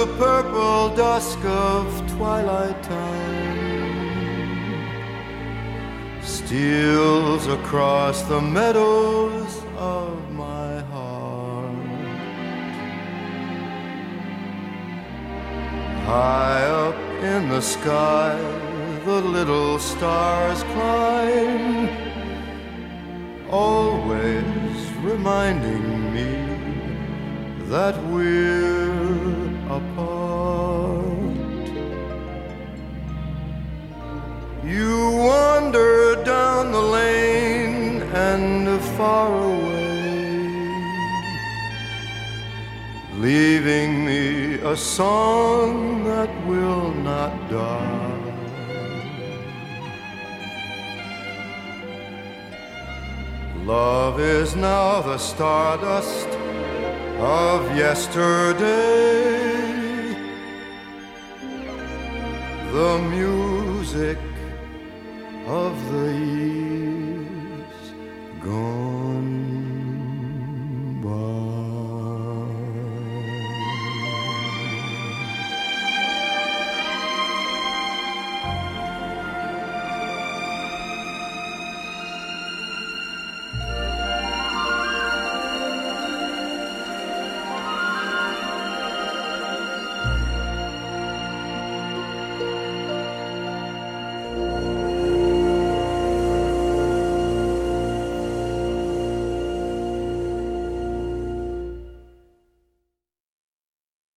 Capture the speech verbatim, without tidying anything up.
purple dusk of twilight time steals across the meadows of my heart. High up in the sky, the little stars climb, always reminding me that we're apart. You wander down the lane and far away, leaving me a song that will not die. Love is now the stardust of yesterday, the music of the year.